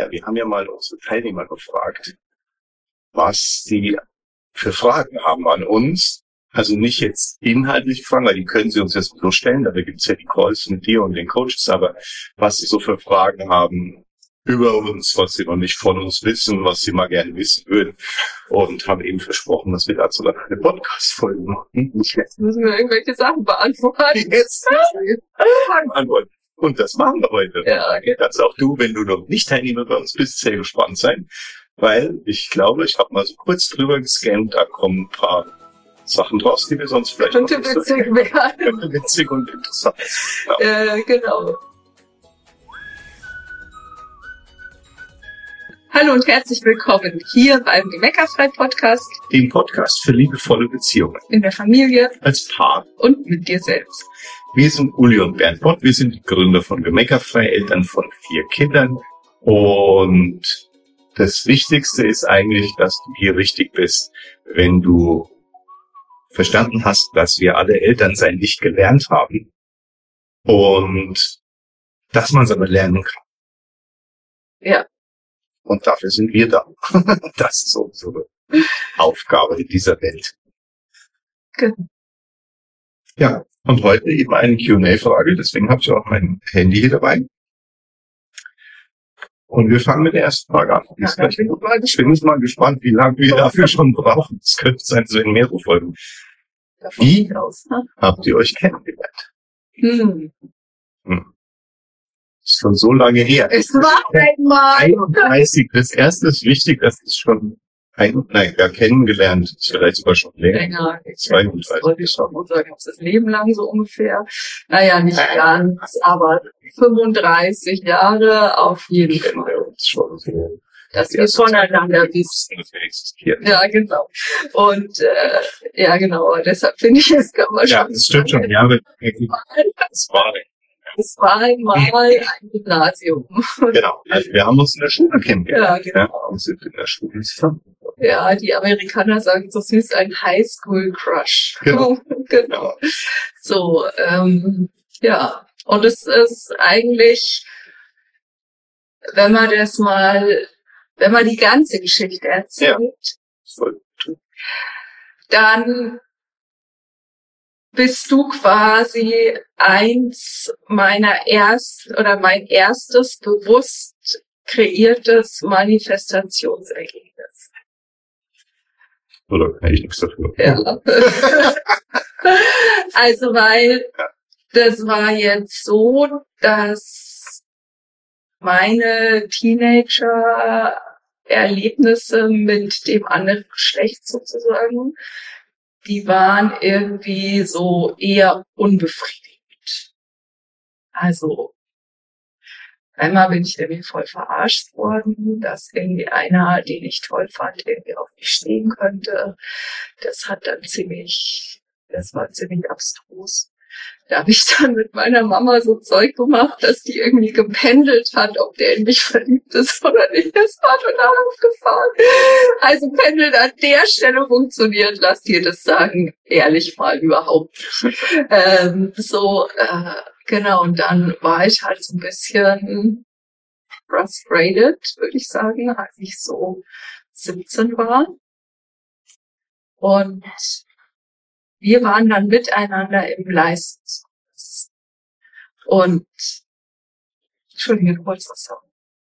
wir haben ja mal unsere Teilnehmer gefragt, was sie für Fragen haben an uns. Also nicht jetzt inhaltliche Fragen, weil die können sie uns jetzt so stellen, da gibt es ja die Calls mit dir und den Coaches, aber was sie so für Fragen haben über uns, was sie noch nicht von uns wissen, was sie mal gerne wissen würden, und haben eben versprochen, dass wir dazu dann eine Podcast-Folge machen. Jetzt müssen wir irgendwelche Sachen beantworten. Jetzt Fragen antworten. Und das machen wir heute. Ja, okay. Kannst auch du, wenn du noch nicht Teilnehmer bei uns bist, sehr gespannt sein, weil ich glaube, ich habe mal so kurz drüber gescannt, da kommen ein paar Sachen draus, die wir sonst vielleicht könnte witzig werden. Könnte witzig und interessant. Ja. Genau. Hallo und herzlich willkommen hier beim Gemeckerfrei-Podcast. Dem Podcast für liebevolle Beziehungen. In der Familie. Als Paar. Und mit dir selbst. Wir sind Uli und Bernd Bott. Wir sind die Gründer von Gemeckerfrei, Eltern von 4 Kindern. Und das Wichtigste ist eigentlich, dass du hier richtig bist, wenn du verstanden hast, dass wir alle Elternsein nicht gelernt haben. Und dass man es aber lernen kann. Ja. Und dafür sind wir da. Das ist unsere Aufgabe in dieser Welt. Genau. Ja, und heute eben eine Q&A-Frage, deswegen habe ich auch mein Handy hier dabei. Und wir fangen mit der ersten Frage an. Ja, Ich bin jetzt mal gespannt, wie lange wir dafür schon brauchen. Es könnte sein, so in mehrere Folgen. Wie habt ihr euch kennengelernt? Ist schon so lange her. Es war einmal 31. Das erste ist wichtig, das ist schon kennengelernt. Ist vielleicht sogar schon länger. 32. Wollte ich schon sagen, das Leben lang so ungefähr. Naja, nicht ganz, aber 35 Jahre auf jeden Fall. Wir uns schon so. Dass wir voneinander wissen. Dass wir existieren. Ja, genau. Und ja, genau. Deshalb finde ich, es kann man Ja, schon. das stimmt schon. Ja, aber es war einmal ein Gymnasium. Genau. Also wir haben uns in der Schule kennengelernt. Ja, genau. Ja, und sind in der Schule zusammen. Ja, die Amerikaner sagen so süß, ein Highschool-Crush. Genau. Genau. So, ja. Und es ist eigentlich, wenn man die ganze Geschichte erzählt, dann bist du quasi mein erstes bewusst kreiertes Manifestationsergebnis. Oder kann ich nichts dafür? Ja. Also, weil das war jetzt so, dass meine Teenager-Erlebnisse mit dem anderen Geschlecht sozusagen, die waren irgendwie so eher unbefriedigend. Also, einmal bin ich irgendwie voll verarscht worden, dass irgendwie einer, den ich toll fand, irgendwie auf mich stehen könnte. Das war ziemlich abstrus. Da habe ich dann mit meiner Mama so Zeug gemacht, dass die irgendwie gependelt hat, ob der in mich verliebt ist oder nicht. Das war total aufgefahren. Also Pendeln an der Stelle funktioniert, lass dir das sagen, ehrlich mal überhaupt nicht. Genau, und dann war ich halt so ein bisschen frustrated, würde ich sagen, als ich so 17 war. Und wir waren dann miteinander im Leistungskurs. Und, Entschuldigung, kurz was sagen.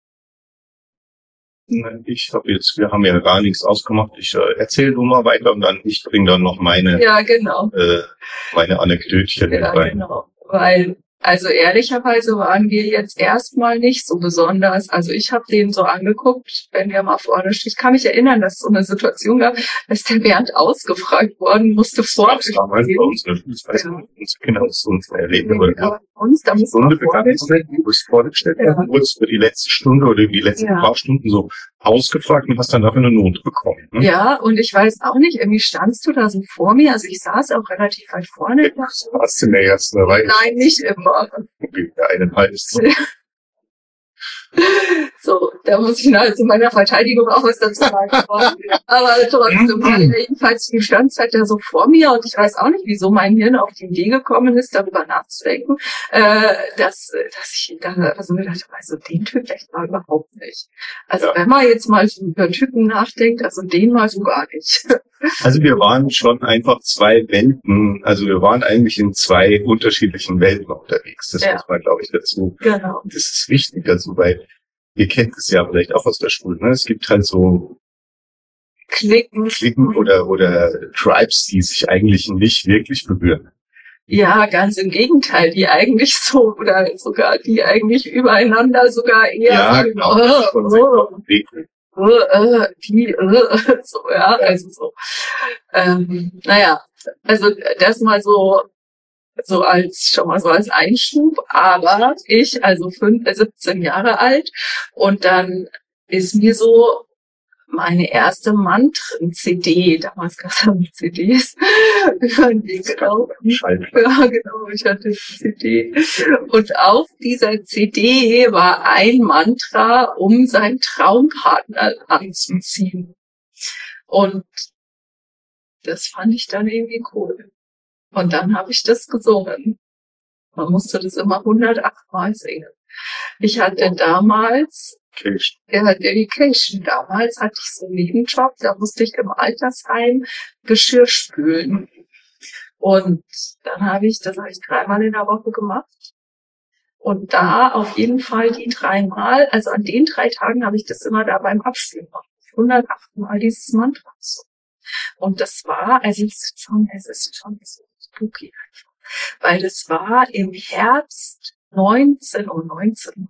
Wir haben ja gar nichts ausgemacht. Ich erzähle nur mal weiter und dann ich bringe dann noch meine Anekdötchen mit rein. Genau, weil, also ehrlicherweise waren wir jetzt erstmal nicht so besonders. Also ich habe den so angeguckt, wenn der mal vorne steht. Ich kann mich erinnern, dass es so eine Situation gab, dass der Bernd ausgefragt worden musste vorne stehen. Damals bei uns, ich weiß nicht, unsere Kinder haben es uns erlebt, aber uns, da muss man vorgestellt, du wirst vorgestellt, du wurdest für die letzte Stunde oder die letzten paar Stunden so ausgefragt und hast dann dafür eine Note bekommen. Ne? Ja, und ich weiß auch nicht, irgendwie standst du da so vor mir, also ich saß auch relativ weit vorne. Hast du in der ersten Reihe? Nein, nicht immer. Okay, der eine Teil ist so. So, Da muss ich halt zu meiner Verteidigung auch was dazu sagen. Aber trotzdem war jedenfalls die Standzeit da so vor mir und ich weiß auch nicht, wieso mein Hirn auf die Idee gekommen ist, darüber nachzudenken, dass ich da also mir dachte, also den Typ echt mal überhaupt nicht. Also wenn man jetzt mal so über Typen nachdenkt, also den mal so gar nicht. Also wir waren schon einfach zwei Welten, also wir waren eigentlich in zwei unterschiedlichen Welten unterwegs. Das muss man, glaube ich, dazu. Genau. Das ist wichtig, also weil ihr kennt es ja vielleicht auch aus der Schule, ne? Es gibt halt so Klicken oder Tribes, die sich eigentlich nicht wirklich berühren. Ja, ganz im Gegenteil, die eigentlich so, oder sogar die eigentlich übereinander sogar eher so, ja, also so. Naja, also das mal so schon mal so als Einschub, aber ich, also 17 Jahre alt, und dann ist mir so meine erste Mantren-CD, damals gab es noch CDs, genau. Ja, genau, ich hatte eine CD. Und auf dieser CD war ein Mantra, um seinen Traumpartner anzuziehen. Und das fand ich dann irgendwie cool. Und dann habe ich das gesungen. Man musste das immer 108 Mal singen. Ich hatte damals Dedication. Damals hatte ich so einen Nebenjob, da musste ich im Altersheim Geschirr spülen. Und dann das habe ich 3-mal in der Woche gemacht. Und da auf jeden Fall die 3-mal, also an den 3 Tagen habe ich das immer da beim Abspülen gemacht. 108 Mal dieses Mantra. Und das war, also es ist schon so spooky einfach. Weil das war im Herbst 1994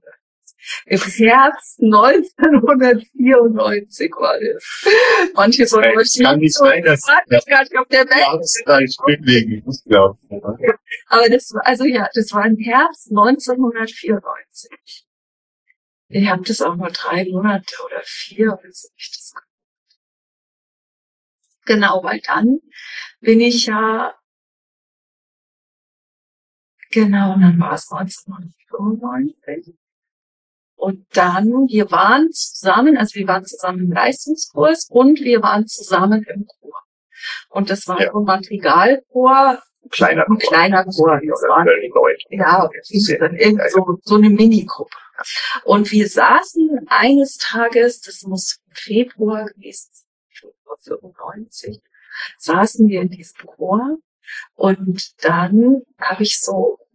war das. Manche von euch kann nicht sein, dass das gar nicht auf der Welt. Aber das war im Herbst 1994. Ich habe das auch nur 3 Monate oder 4 oder so. Genau, weil dann bin ich ja, genau, und dann war es 1995. Und dann, wir waren zusammen im Leistungskurs und wir waren zusammen im Chor. Und das war so ein Madrigalchor. Ein kleiner Chor. So eine Minigruppe. Und wir saßen eines Tages, das muss im Februar gewesen sein, 1995, saßen wir in diesem Chor. Und dann habe ich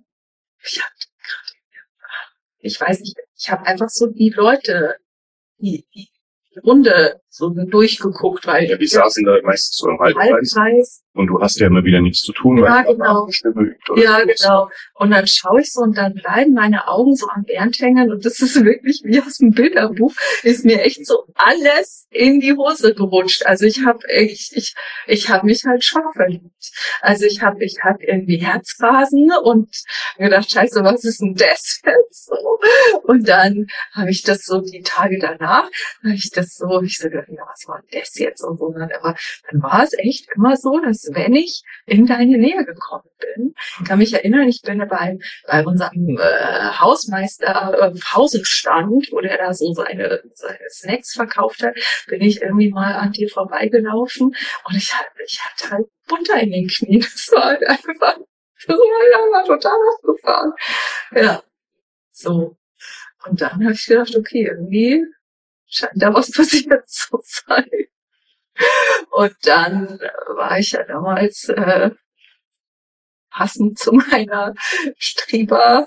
weiß nicht, ich habe einfach so die Leute, die Runde so durchgeguckt, weil die saßen da meistens so im Halbkreis. Und du hast ja immer wieder nichts zu tun, weil genau. Stimme übt. Ja, genau. Und dann schaue ich so und dann bleiben meine Augen so am Bernd hängen und das ist wirklich wie aus dem Bilderbuch, ist mir echt so alles in die Hose gerutscht. Also ich habe mich halt schon verliebt. Also ich hatte irgendwie Herzrasen und gedacht, scheiße, was ist denn das jetzt so? Und dann habe ich das so die Tage danach, ich so, ja, was war das jetzt und so. Aber dann war es echt immer so, dass wenn ich in deine Nähe gekommen bin, kann mich erinnern, ich bin bei unserem Hausmeister Pausenstand, wo der da so seine Snacks verkauft hat, bin ich irgendwie mal an dir vorbeigelaufen und ich hatte halt Butter in den Knien. Das war halt einfach, war total aufgefahren. Ja, so. Und dann habe ich gedacht, okay, irgendwie scheint da was passiert zu sein. Und dann war ich ja damals passend zu meinem Streber,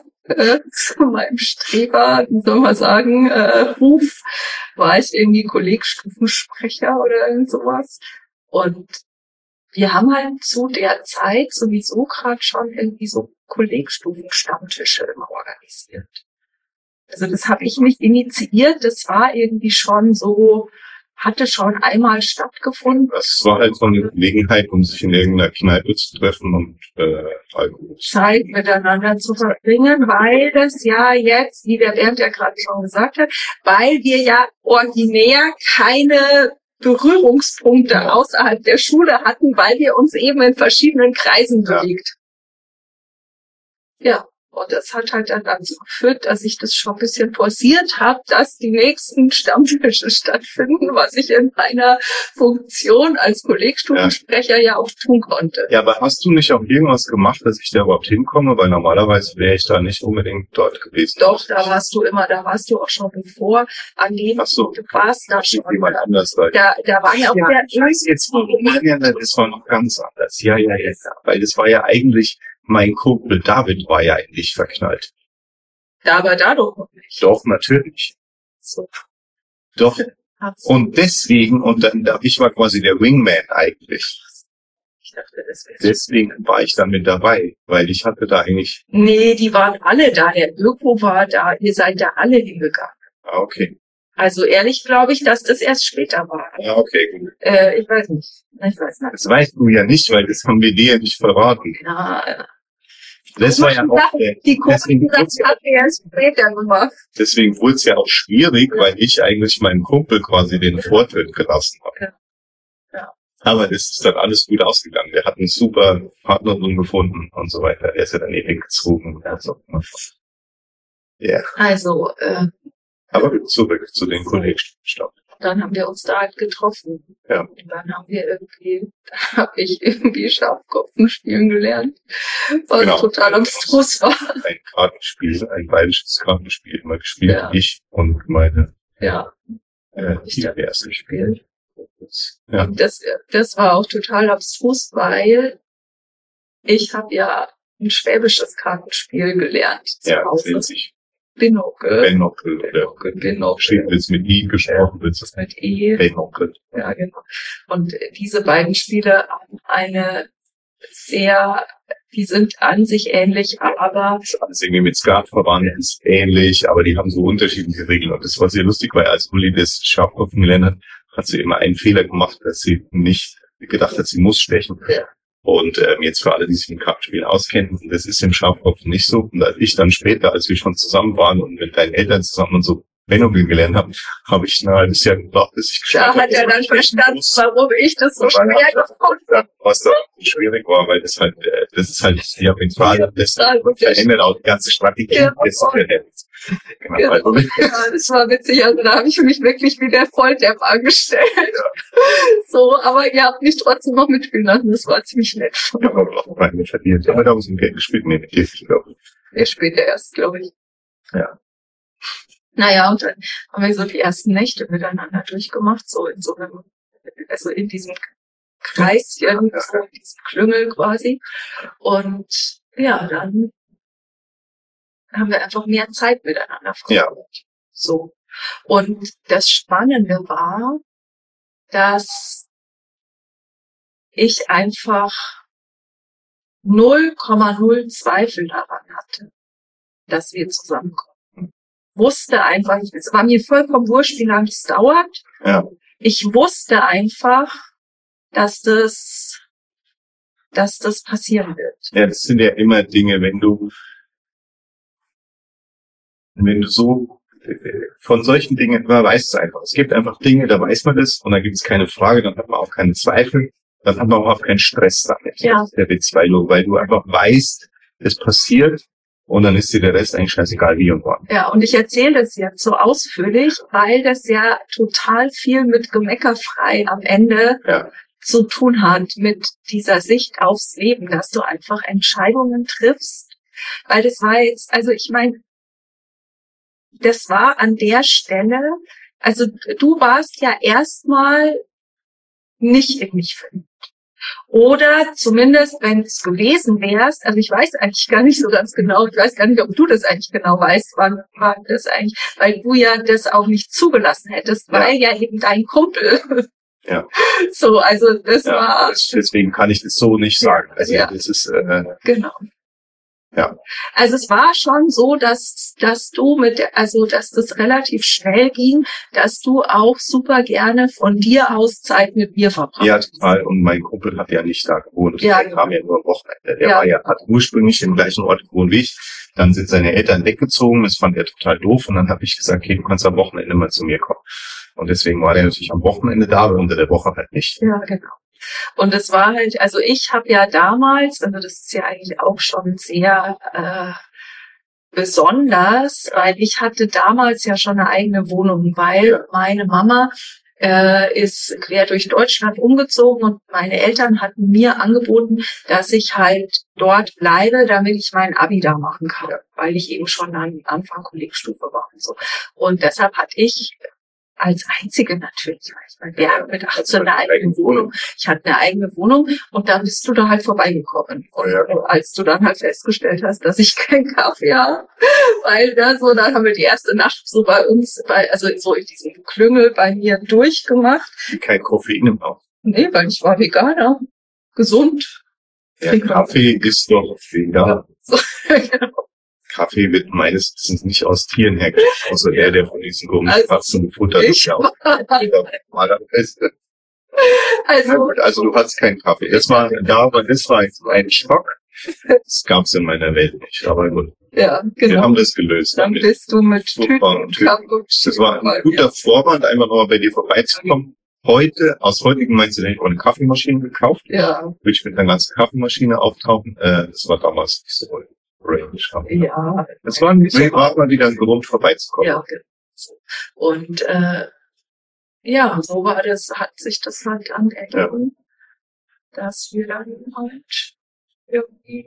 wie soll man sagen, Ruf, war ich irgendwie Kollegstufensprecher oder irgend sowas. Und wir haben halt zu der Zeit sowieso gerade schon irgendwie so Kollegstufenstammtische immer organisiert. Also das habe ich nicht initiiert, das war irgendwie schon so, hatte schon einmal stattgefunden. Das war halt so eine Gelegenheit, um sich in irgendeiner Kneipe zu treffen und Zeit miteinander zu verbringen, weil das ja jetzt, wie der Bernd ja gerade schon gesagt hat, weil wir ja originär keine Berührungspunkte außerhalb der Schule hatten, weil wir uns eben in verschiedenen Kreisen bewegt. Ja. Und das hat halt dann dazu geführt, dass ich das schon ein bisschen forciert habe, dass die nächsten Stammtische stattfinden, was ich in meiner Funktion als Kollegstufensprecher ja auch tun konnte. Ja, aber hast du nicht auch irgendwas gemacht, dass ich da überhaupt hinkomme? Weil normalerweise wäre ich da nicht unbedingt dort gewesen. Doch, da warst du auch schon bevor an dem, Ach so. du warst da schon. Jemand anders da. Da war ja auch Ich weiß jetzt, das war noch ganz anders. Ja. Weil das war ja eigentlich, mein Kumpel David war ja eigentlich verknallt. Da aber da doch noch nicht. Doch, natürlich. So. Doch. Und deswegen, ich war quasi der Wingman eigentlich. Ich dachte, das wäre. Deswegen war ich dann mit dabei, weil ich hatte da eigentlich. Nee, die waren alle da. Der Öko war da. Ihr seid da alle hingegangen. Ah, okay. Also ehrlich glaube ich, dass das erst später war. Ja, okay, gut. Ich weiß nicht. Das weißt du ja nicht, weil das haben wir dir ja nicht verraten. Ja. Das war ja auch, die Kunden, das hat er erst später gemacht. deswegen wurde es ja auch schwierig, weil ich eigentlich meinem Kumpel quasi den Vortritt gelassen habe. Ja. Aber das ist dann alles gut ausgegangen. Der hat einen super Partnerin gefunden und so weiter. Er ist ja dann ewig gezogen. Also, ja. Also, Aber zurück zu den Kollegenstab. dann haben wir uns da halt getroffen. Ja. Und dann habe ich irgendwie Schafkopfen spielen gelernt, was Genau. total abstrus war. Ein Kartenspiel, ein bayerisches Kartenspiel immer gespielt. Ja. Ich und meine Ja, die erste gespielt. Ja. und das war auch total abstrus, weil ich habe ja ein schwäbisches Kartenspiel gelernt zu Ja, Hause. witzig. Binocle. Binocle. Geschrieben wird's mit I, gesprochen wird's Mit E. Binocle. Ja, genau. Und diese beiden Spiele haben die sind an sich ähnlich, aber Das ist alles irgendwie mit Skat verwandt, ist ähnlich, aber die haben so unterschiedliche Regeln. Und das war sehr lustig, weil als Uli das Schafkopfen gelernt hat, hat sie immer einen Fehler gemacht, dass sie nicht gedacht hat, sie muss stechen. Ja. Und jetzt für alle, die sich mit Kartenspielen auskennen, das ist im Schafkopf nicht so. Und als ich dann später, als wir schon zusammen waren und mit deinen Eltern zusammen und so Binocle gelernt habe, habe ich ein halbes Jahr gebraucht, bis ich da geschafft habe. hat er dann verstanden, warum ich das so schwer gefunden habe. Was da schwierig war, weil das ist halt die Japaner, das verändert auch die ganze Strategie. Ja, Genau. Genau. Also, Ja, das war witzig. Also da habe ich mich wirklich wie der Volldepp angestellt. So, aber ihr habt mich trotzdem noch mitspielen lassen. Das war ziemlich nett. ja, aber auch keine verdient. Aber da haben wir Geld gespielt. Nee, mit dir, ich glaube. Der später erst, glaube ich. Ja. Naja, und dann haben wir so die ersten Nächte miteinander durchgemacht, so in so einem, also in diesem Kreischen, so in diesem Klüngel quasi. Und ja, dann haben wir einfach mehr Zeit miteinander verbracht. So. Und das Spannende war, dass ich einfach 0,0 Zweifel daran hatte, dass wir zusammenkommen. Wusste einfach, es war mir vollkommen wurscht, wie lange es dauert. Ja. Ich wusste einfach, dass das passieren wird. Ja, das sind ja immer Dinge, wenn du so von solchen Dingen, man weiß es einfach. Es gibt einfach Dinge, da weiß man das und da gibt es keine Frage, dann hat man auch keine Zweifel, dann hat man auch keinen Stress damit. Ja. Das ist der Witz, weil du einfach weißt, es passiert und dann ist dir der Rest eigentlich scheißegal, wie und wann. Ja, und ich erzähle das jetzt so ausführlich, weil das ja total viel mit Gemeckerfrei am Ende zu tun hat, mit dieser Sicht aufs Leben, dass du einfach Entscheidungen triffst. Weil das war jetzt, also ich meine, das war an der Stelle, also du warst ja erstmal nicht in mich verliebt. Oder zumindest, wenn es gewesen wärst, also ich weiß eigentlich gar nicht so ganz genau, ich weiß gar nicht, ob du das eigentlich genau weißt, wann war das eigentlich, weil du ja das auch nicht zugelassen hättest, weil ja eben dein Kumpel. Ja. So, also das war. Deswegen kann ich das so nicht sagen. Also das ist genau. Ja. Also es war schon so, dass du dass das relativ schnell ging, dass du auch super gerne von dir aus Zeit mit mir verbracht hast. Ja, total. Und mein Kumpel hat ja nicht da gewohnt. Ja, der kam ja nur am Wochenende. Der hat ursprünglich im gleichen Ort gewohnt wie ich. Dann sind seine Eltern weggezogen. Das fand er total doof. Und dann habe ich gesagt, okay, du kannst am Wochenende mal zu mir kommen. Und deswegen war der natürlich am Wochenende da, aber unter der Woche halt nicht. Ja, genau. Und es war halt, also ich habe ja damals, also das ist ja eigentlich auch schon sehr besonders, weil ich hatte damals ja schon eine eigene Wohnung, weil meine Mama ist quer durch Deutschland umgezogen und meine Eltern hatten mir angeboten, dass ich halt dort bleibe, damit ich mein Abi da machen kann, weil ich eben schon an Anfang Kollegstufe war und so. Und deshalb hatte ich als Einzige natürlich, weil ich meine, wir haben mit 18 eine eigene Wohnung. Ich hatte eine eigene Wohnung und dann bist du da halt vorbeigekommen. Und als du dann halt festgestellt hast, dass ich keinen Kaffee habe, weil da so, dann haben wir die erste Nacht so bei uns, also so in diesem Klüngel bei mir durchgemacht. Kein Koffein im Bauch. Nee, weil ich war Veganer. Gesund. Ja, Kaffee ist doch vegan. Ja, so, genau. Kaffee wird meines Wissens nicht aus Tieren hergestellt, außer der von diesen Gummifatzen gefuttert ist. Ja auch normalerweise. Also du hattest keinen Kaffee. Das war ein Schock. Das gab's in meiner Welt nicht, aber gut. Ja, genau. Wir haben das gelöst. Dann bist du mit Tüten. Das war ein guter Vorwand, einfach nochmal bei dir vorbeizukommen. Aus heutigen meinst du, hätte ich auch eine Kaffeemaschine gekauft. Ja. Würde ich mit einer ganzen Kaffeemaschine auftauchen. Das war damals nicht so range. Ja. Das war mal wieder ein Grund, vorbeizukommen. Ja, genau. Und ja, so hat sich das halt dann ergeben, dass wir dann halt irgendwie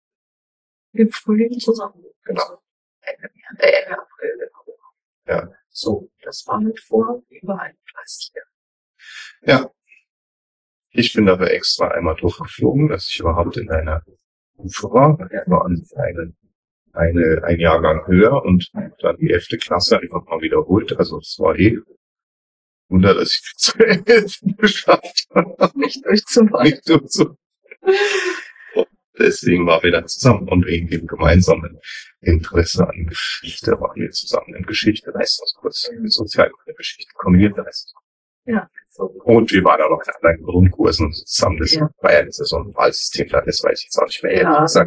im Frühling zusammen. Genau. Ende April. Ja. So, das war mit vor über 31 Jahren. Ja. Ich bin dafür extra einmal durchgeflogen, dass ich überhaupt in einer Stufe war. Ich war ein Jahrgang höher und dann die 11. Klasse einfach mal wiederholt. Also es war Wunder, dass ich zur 11. geschafft habe. Nicht durchzumachen. Deswegen waren wir dann zusammen und wegen dem gemeinsamen Interesse an Geschichte waren wir zusammen in Geschichte-Leistungskurs, Sozialkunde-Geschichte, kombinierte Leistungskurs. Ja. So. Und wir waren auch noch in anderen Grundkursen zusammen. Das war ja so ein Wahlsystem, das weiß ich jetzt auch nicht mehr. Ja, das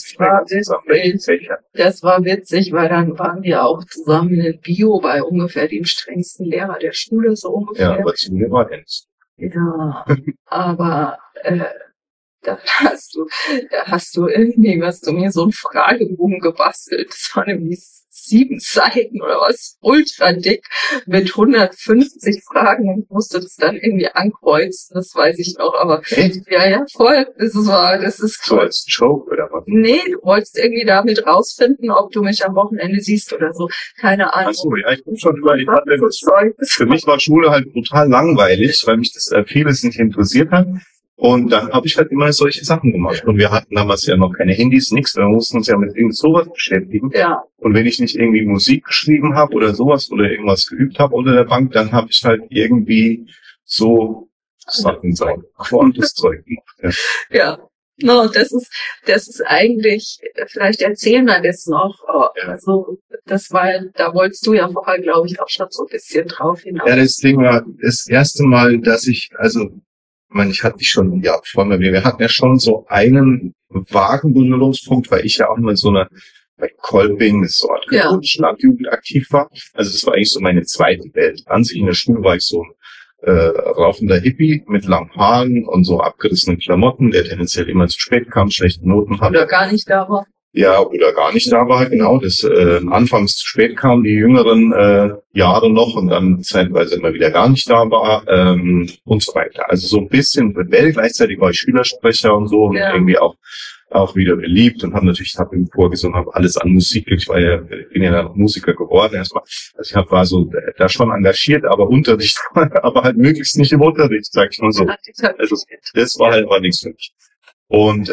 war witzig, weil dann waren wir auch zusammen in Bio bei ungefähr dem strengsten Lehrer der Schule, so ungefähr. Ja, aber zu mir war es. Ja, aber da hast du irgendwie, hast du mir so einen Fragebogen gebastelt. Das war nämlich 7 Seiten oder was, ultra dick, mit 150 Fragen und musste das dann irgendwie ankreuzen, das weiß ich noch, aber ja, voll, das ist so als Joke oder was? Nee, du wolltest irgendwie damit rausfinden, ob du mich am Wochenende siehst oder so, keine Ahnung. Ach so, ja, ich bin schon für mich war Schule halt brutal langweilig, weil mich das vieles nicht interessiert hat. Und dann habe ich halt immer solche Sachen gemacht. Und wir hatten damals ja noch keine Handys, nichts. Wir mussten uns ja mit irgend sowas beschäftigen. Ja. Und wenn ich nicht irgendwie Musik geschrieben habe oder sowas oder irgendwas geübt habe unter der Bank, dann habe ich halt irgendwie so Sachen und das Zeug gemacht. Ja. No, das ist eigentlich, vielleicht erzählen wir das noch. Also, das war, da wolltest du ja vorher, glaube ich, auch schon so ein bisschen drauf hinaus. Ja, das Ding war das erste Mal, dass ich hatte dich schon, wir hatten ja schon so einen vagen Berührungspunkt, weil ich ja auch mal bei Kolping, das so Art Landjugend aktiv war. Also das war eigentlich so meine zweite Welt. An sich in der Schule war ich so ein rauchender Hippie mit langen Haaren und so abgerissenen Klamotten, der tendenziell immer zu spät kam, schlechte Noten hatte. Oder gar nicht da war. Ja, oder gar nicht da war, genau. Das anfangs zu spät kam, die jüngeren Jahre noch und dann zeitweise immer wieder gar nicht da war und so weiter. Also so ein bisschen rebell, gleichzeitig war ich Schülersprecher und so und irgendwie auch wieder beliebt und habe natürlich im Chor gesungen, habe alles an Musik. Ich bin ja dann Musiker geworden erstmal. Also ich war so da schon engagiert, aber Unterricht, aber halt möglichst nicht im Unterricht, sag ich mal so. Also das war halt nichts für mich. Und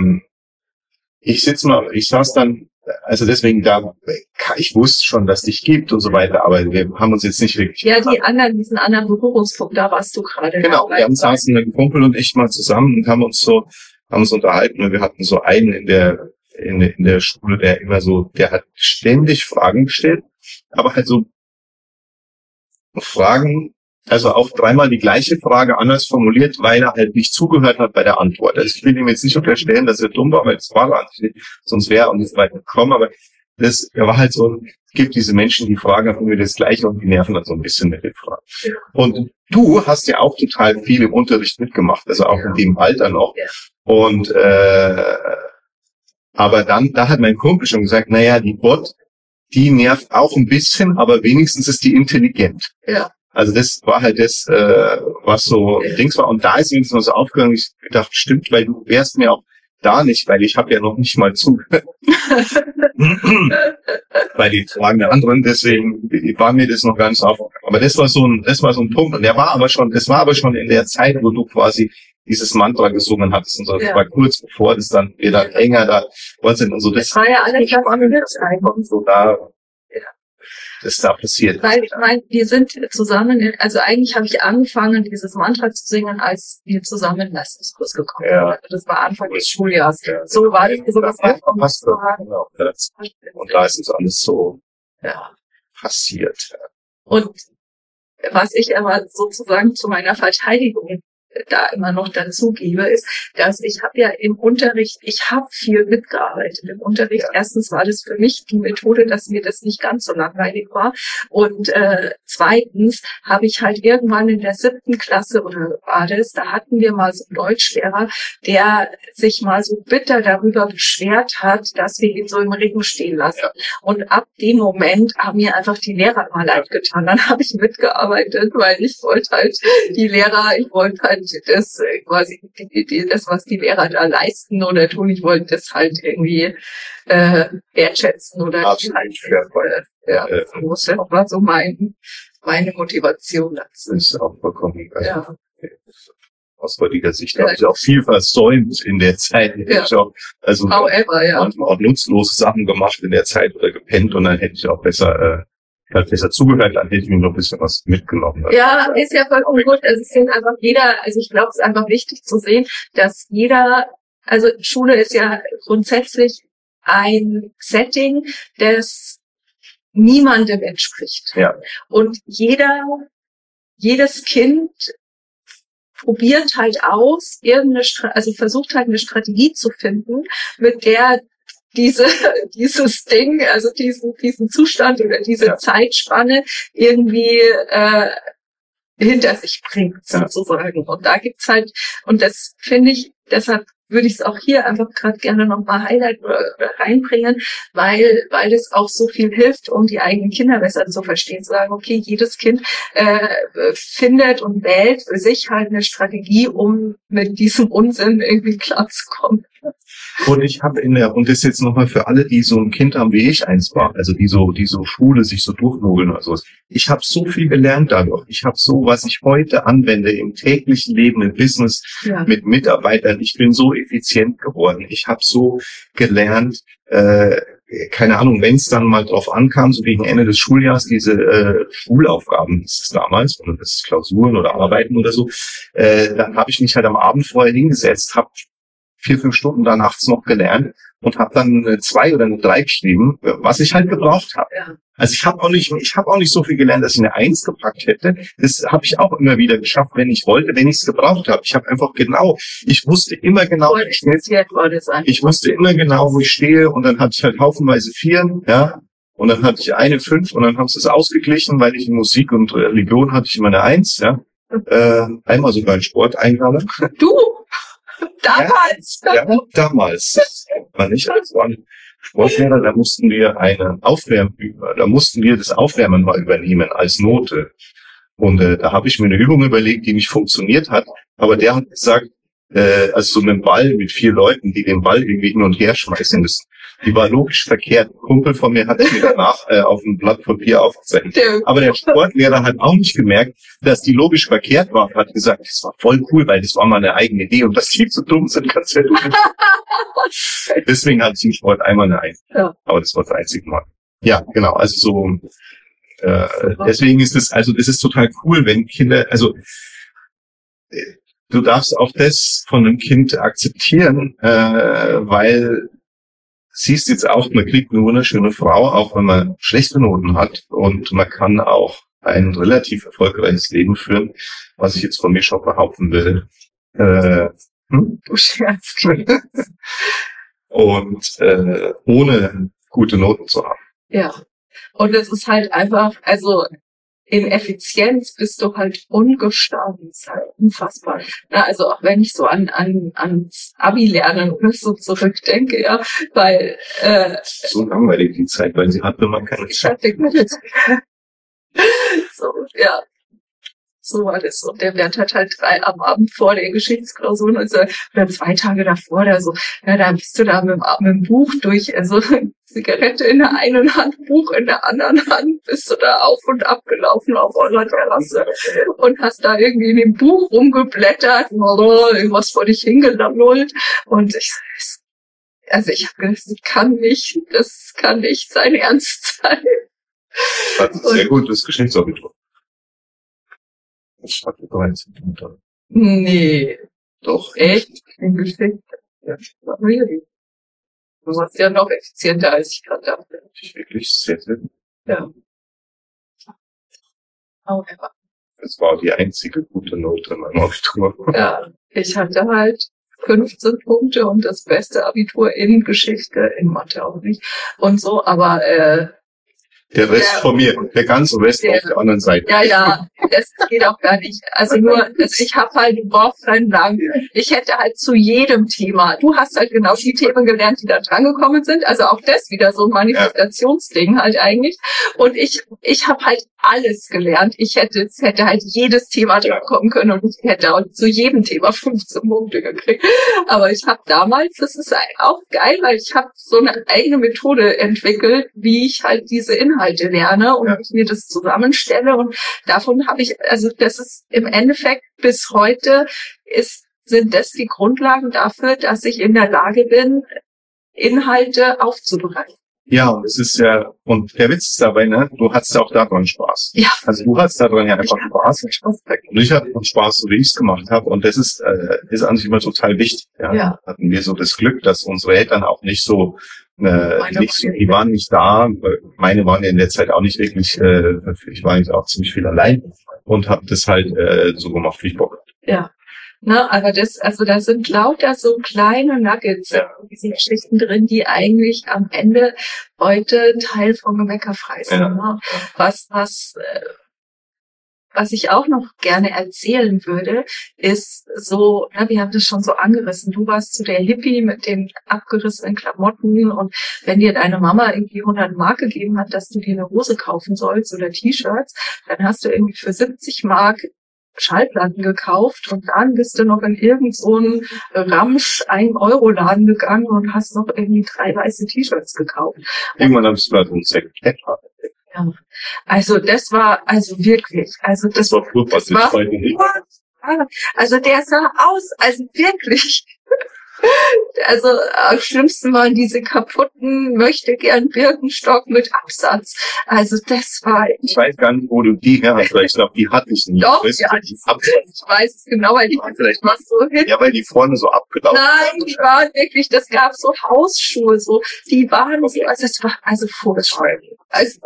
ich saß dann, also deswegen ich wusste schon, dass es dich gibt und so weiter, aber wir haben uns jetzt nicht wirklich... Ja, diesen anderen Berührungspunkt, da warst du gerade. Genau, wir saßen mit dem Kumpel und ich mal zusammen und haben uns unterhalten und wir hatten so einen in der Schule, der hat ständig Fragen gestellt, aber halt so Fragen, also auch 3-mal die gleiche Frage anders formuliert, weil er halt nicht zugehört hat bei der Antwort. Also ich will ihm jetzt nicht unterstellen, dass er dumm war, weil das war er nicht, sonst wäre er auch nicht weit gekommen, aber er war halt so, es gibt diese Menschen, die fragen einfach nur das Gleiche und die nerven dann so ein bisschen mit den Fragen. Und du hast ja auch total viel im Unterricht mitgemacht, also auch in dem Alter noch. Und Aber dann, da hat mein Kumpel schon gesagt, naja, die Bot, die nervt auch ein bisschen, aber wenigstens ist die intelligent. Ja. Also das war halt das, was so Dings war. Und da ist mir so aufgegangen, ich gedacht, stimmt, weil du wärst mir auch da nicht, weil ich habe ja noch nicht mal zugehört. Weil die tragen der anderen, deswegen war mir das noch gar nicht aufgegangen. Aber das war so ein Punkt. Und das war aber schon in der Zeit, wo du quasi dieses Mantra gesungen hattest und so. Das war kurz bevor das dann wieder enger da sind und so. Das war ja alles und so da, das da passiert. Weil ich meine, wir sind zusammen, also eigentlich habe ich angefangen, dieses Mantra zu singen, als wir zusammen in den Leistungskurs gekommen sind. Also das war Anfang des Schuljahres. Ja. So war das so, was wir genau. Und da ist es alles so passiert. Und was ich aber sozusagen zu meiner Verteidigung da immer noch dazu gebe, ist, dass ich habe ja im Unterricht, ich habe viel mitgearbeitet im Unterricht. Erstens war das für mich die Methode, dass mir das nicht ganz so langweilig war. Und zweitens habe ich halt irgendwann in der 7. Klasse, oder war das, da hatten wir mal so einen Deutschlehrer, der sich mal so bitter darüber beschwert hat, dass wir ihn so im Regen stehen lassen. Ja. Und ab dem Moment haben mir einfach die Lehrer mal leid getan. Dann habe ich mitgearbeitet, weil ich wollte halt das quasi das, was die Lehrer da leisten oder tun, ich wollte das halt irgendwie wertschätzen oder das war so meine Motivation dazu. Das ist auch vollkommen aus heutiger Sicht habe ich auch viel versäumt in der Zeit. Manchmal auch nutzlose Sachen gemacht in der Zeit oder gepennt und dann hätte ich auch besser zugehört, dann hätte ich mir noch ein bisschen was mitgenommen. Ja, ist ja vollkommen gut. Also es sind einfach ich glaube, es ist einfach wichtig zu sehen, dass also Schule ist ja grundsätzlich ein Setting, das niemandem entspricht. Ja. Und jedes Kind probiert halt aus, versucht halt eine Strategie zu finden, mit der dieses Ding, also diesen Zustand oder diese Zeitspanne irgendwie hinter sich bringt, sozusagen. Und da gibt's halt, und das finde ich, deshalb würde ich es auch hier einfach gerade gerne nochmal highlighten oder reinbringen, weil es auch so viel hilft, um die eigenen Kinder besser zu verstehen, zu sagen, okay, jedes Kind findet und wählt für sich halt eine Strategie, um mit diesem Unsinn irgendwie klarzukommen. Und ich habe und das jetzt nochmal für alle, die so ein Kind haben, wie ich eins war, also die so Schule sich so durchmogeln oder sowas. Ich habe so viel gelernt dadurch. Ich habe so, was ich heute anwende im täglichen Leben, im Business mit Mitarbeitern. Ich bin so effizient geworden. Ich habe so gelernt, keine Ahnung, wenn es dann mal drauf ankam, so gegen Ende des Schuljahres, diese Schulaufgaben, das ist damals, oder das ist Klausuren oder Arbeiten oder so, dann habe ich mich halt am Abend vorher hingesetzt, habe 4-5 Stunden da nachts noch gelernt und habe dann 2 oder 3 geschrieben, was ich halt gebraucht habe. Ja. Also ich habe auch nicht so viel gelernt, dass ich eine 1 gepackt hätte. Das habe ich auch immer wieder geschafft, wenn ich wollte, wenn ich es gebraucht habe. Ich habe einfach ich wusste immer genau, wo ich stehe und dann hatte ich halt haufenweise 4, ja. Und dann hatte ich eine 5 und dann haben sie es ausgeglichen, weil ich in Musik und Religion hatte ich immer eine 1, ja. Einmal sogar in Sport Eingabe. Du? Damals? Ja, damals. War nicht, das war ein Sportlehrer, da mussten wir das Aufwärmen mal übernehmen als Note. Und da habe ich mir eine Übung überlegt, die nicht funktioniert hat. Aber der hat gesagt, also so einen Ball mit 4 Leuten, die den Ball irgendwie hin und her schmeißen müssen. Die war logisch verkehrt. Ein Kumpel von mir hat mir danach auf ein Blatt Papier aufgezeichnet. Aber der Sportlehrer hat auch nicht gemerkt, dass die logisch verkehrt war. Hat gesagt, das war voll cool, weil das war mal eine eigene Idee und dass die so dumm sind, kannst du nicht. Deswegen hatte ich im Sport einmal eine 1. Ja. Aber das war das einzige Mal. Ja, genau. Also so, deswegen ist das ist total cool, wenn Kinder, du darfst auch das von einem Kind akzeptieren, weil siehst jetzt auch, man kriegt eine wunderschöne Frau, auch wenn man schlechte Noten hat und man kann auch ein relativ erfolgreiches Leben führen, was ich jetzt von mir schon behaupten will. Du scherzt. Und ohne gute Noten zu haben. Ja. Und es ist halt einfach, also in Effizienz bist du halt ungestorben. Das ist halt unfassbar. Na, also auch wenn ich so ans Abi-Lernen oder so zurückdenke, ja, weil so langweilig die Zeit, weil sie hatte man keine Zeit. So, ja. So war das. Und der Bernd hat halt am Abend vor der Geschichtsklausur oder 2 Tage davor oder so, ja, da bist du da mit dem Buch durch, also Zigarette in der einen Hand, Buch in der anderen Hand, bist du da auf und ab gelaufen auf eurer Terrasse und hast da irgendwie in dem Buch rumgeblättert, irgendwas vor dich hingelullt. Und ich habe gedacht, das kann nicht sein Ernst sein. Das ist sehr gutes Geschichtsabitur. Ich hatte 13 Minuten. Nee. Doch. Echt? In Geschichte? Ja, really. Du warst ja noch effizienter, als ich gerade dachte. Wirklich sehr, sehr gut. Ja. However. Das war die einzige gute Note in meinem Abitur. Ja, ich hatte halt 15 Punkte und das beste Abitur in Geschichte, in Mathe auch nicht. Und so, aber der Rest von mir, der ganze Rest auf der anderen Seite. Ja, das geht auch gar nicht. Also ich habe halt wochenlang, ich hätte halt zu jedem Thema, du hast halt genau die Themen gelernt, die da drangekommen sind, also auch das wieder so ein Manifestationsding halt eigentlich. Und ich habe halt alles gelernt. Es hätte halt jedes Thema drankommen können und ich hätte auch zu jedem Thema 15 Punkte gekriegt. Aber ich habe damals, das ist auch geil, weil ich habe so eine eigene Methode entwickelt, wie ich halt diese Inhalte lerne und ich mir das zusammenstelle und davon habe ich, also das ist im Endeffekt bis heute sind das die Grundlagen dafür, dass ich in der Lage bin, Inhalte aufzubereiten. Ja, und es ist ja, und der Witz ist dabei, ne, du hattest ja auch daran Spaß. Ja. Also du hattest daran ja einfach Spaß. Und ich hatte Spaß, so wie ich es gemacht habe. Und das ist an sich immer total wichtig. Ja. Hatten wir so das Glück, dass unsere Eltern auch die waren nicht da. Meine waren ja in der Zeit auch nicht wirklich, ich war eigentlich auch ziemlich viel allein und habe das halt so gemacht, wie ich Bock hatte. Ja. Na, aber da sind lauter so kleine Nuggets in diesen Geschichten drin, die eigentlich am Ende heute Teil von Gemeckerfrei sind. Ja. Ne? Was ich auch noch gerne erzählen würde, ist so, wir haben das schon so angerissen. Du warst so der Hippie mit den abgerissenen Klamotten und wenn dir deine Mama irgendwie 100 Mark gegeben hat, dass du dir eine Hose kaufen sollst oder T-Shirts, dann hast du irgendwie für 70 Mark Schallplatten gekauft und dann bist du noch in irgend so einen Ramsch 1-Euro-Laden gegangen und hast noch irgendwie 3 weiße T-Shirts gekauft. Irgendwann hast du halt ein Second-Hand. Ja, also das war, also wirklich, also das war also der sah aus, also wirklich. Also am schlimmsten waren diese kaputten, möchte gern Birkenstock mit Absatz. Also das war... Ich weiß gar nicht, wo du die her hast, weil ich glaube, die hatte ich nie. Doch, ich weiß es genau, weil die vielleicht was so hin. Ja, weil die vorne so abgelaufen sind. Nein, die waren wirklich, das gab so Hausschuhe, so, die waren so, also es war also furchtbar. Also,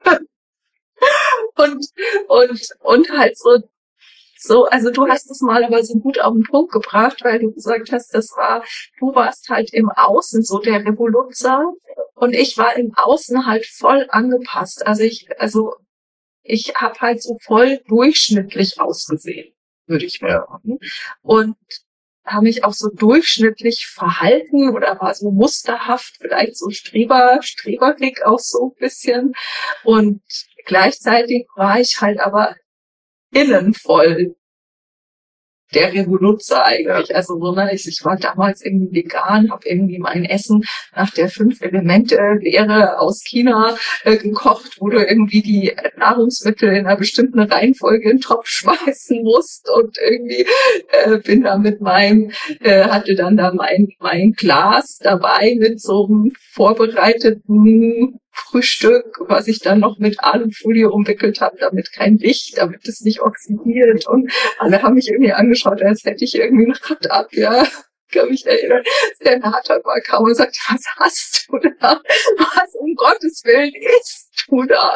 und halt so, also du hast es mal aber so gut auf den Punkt gebracht, weil du gesagt hast, du warst halt im Außen so der Revoluzer und ich war im Außen halt voll angepasst. Also ich habe halt so voll durchschnittlich ausgesehen, würde ich mal sagen. Und habe mich auch so durchschnittlich verhalten oder war so musterhaft, vielleicht so Streberblick auch so ein bisschen. Und gleichzeitig war ich halt aber innen voll der Revoluzer eigentlich. Also so, ich war damals irgendwie vegan, habe irgendwie mein Essen nach der 5-Elemente-Lehre aus China gekocht, wo du irgendwie die Nahrungsmittel in einer bestimmten Reihenfolge in den Topf schmeißen musst und irgendwie bin da mit hatte dann da mein Glas dabei mit so einem vorbereiteten Frühstück, was ich dann noch mit Alufolie umwickelt habe, damit damit es nicht oxidiert. Und alle haben mich irgendwie angeschaut, als hätte ich irgendwie eine Ratte ab, ja. Kann mich erinnern, der Nathan mal kam und sagte, was hast du da? Was um Gottes Willen isst du da?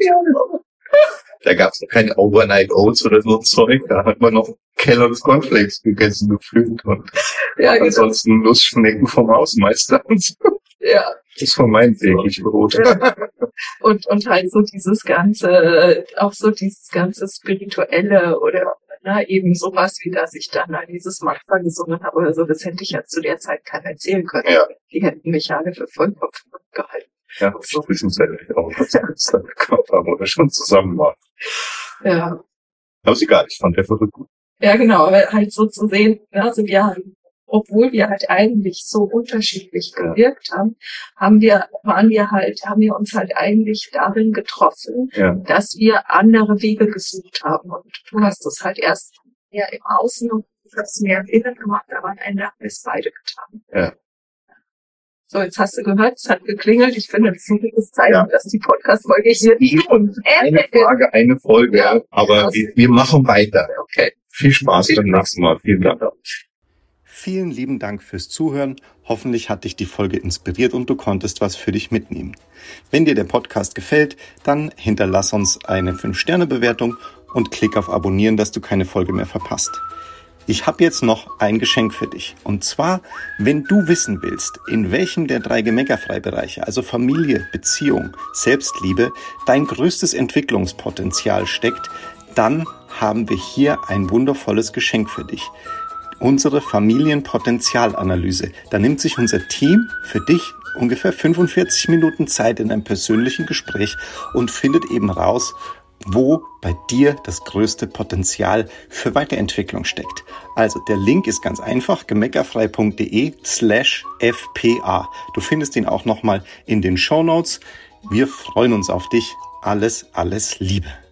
Da gab es noch keine Overnight Oats oder so Zeug, da hat man noch Kellogg's Cornflakes gegessen gefühlt und ansonsten Nussschnecken vom Hausmeister und so. Ja. Das war mein täglich Brot. Und halt so dieses ganze, auch so dieses ganze Spirituelle oder eben sowas wie, dass ich dann dieses Mantra gesungen habe oder so, das hätte ich ja zu der Zeit keinem erzählen können. Ja. Die hätten mich alle für Vollkopf gehalten. Ja, so zwischenzeitlich auch, was wir uns dann bekommen haben oder schon zusammen waren. Ja. Aber ist egal, ich fand der verrückt gut. Ja, genau, aber halt so zu sehen, also obwohl wir halt eigentlich so unterschiedlich gewirkt haben, haben wir uns halt eigentlich darin getroffen, dass wir andere Wege gesucht haben. Und du hast es halt erst mehr im Außen und das mehr im Innen gemacht, aber am Ende haben wir es beide getan. Ja. So, jetzt hast du gehört, es hat geklingelt. Ich finde, das ist ein gutes Zeichen, dass die Podcast-Folge hier nicht eine Frage, eine Folge, ja, aber wir machen weiter. Okay. Viel Spaß beim nächsten Mal. Vielen Dank. Vielen lieben Dank fürs Zuhören. Hoffentlich hat dich die Folge inspiriert und du konntest was für dich mitnehmen. Wenn dir der Podcast gefällt, dann hinterlass uns eine 5-Sterne-Bewertung und klick auf Abonnieren, dass du keine Folge mehr verpasst. Ich habe jetzt noch ein Geschenk für dich. Und zwar, wenn du wissen willst, in welchem der 3 Gemeckerfrei-Bereiche, also Familie, Beziehung, Selbstliebe, dein größtes Entwicklungspotenzial steckt, dann haben wir hier ein wundervolles Geschenk für dich. Unsere Familienpotenzialanalyse. Da nimmt sich unser Team für dich ungefähr 45 Minuten Zeit in einem persönlichen Gespräch und findet eben raus, wo bei dir das größte Potenzial für Weiterentwicklung steckt. Also der Link ist ganz einfach, gemeckerfrei.de/fpa. Du findest ihn auch nochmal in den Shownotes. Wir freuen uns auf dich. Alles Liebe.